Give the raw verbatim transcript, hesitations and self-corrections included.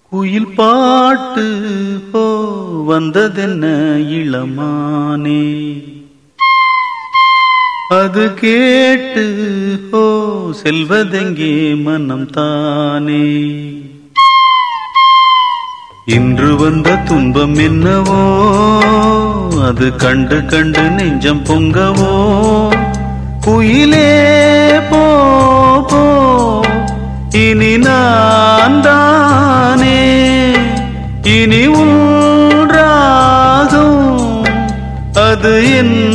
குயில் பாட்டு ஹோ வந்ததென்ன இளமானே, அது கேட்டு ஹோ செல்வதெங்கே மனம் தானே. இன்று வந்த துன்பம் என்னவோ, அது கண்டு கண்டு நெஞ்சம் பொங்கவோ. குயிலே போ போ இனி நான் தானே, இனி உன் ராகம் அது என்